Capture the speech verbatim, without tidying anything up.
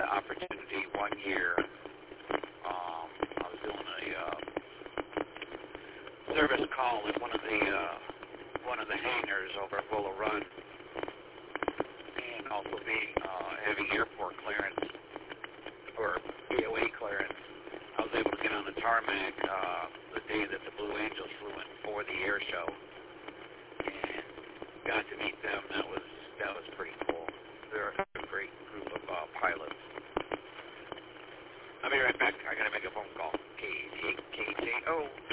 the opportunity one year. Um, I was doing a uh, service call at one of the uh, one of the hangars over at Willow Run, and also being uh, having airport clearance or A O A clearance. I was able to get on the tarmac uh, the day that the Blue Angels flew in for the air show, and got to meet them. That was that was pretty cool. They're a great group of uh, pilots. I'll be right back. I gotta make a phone call. K T O.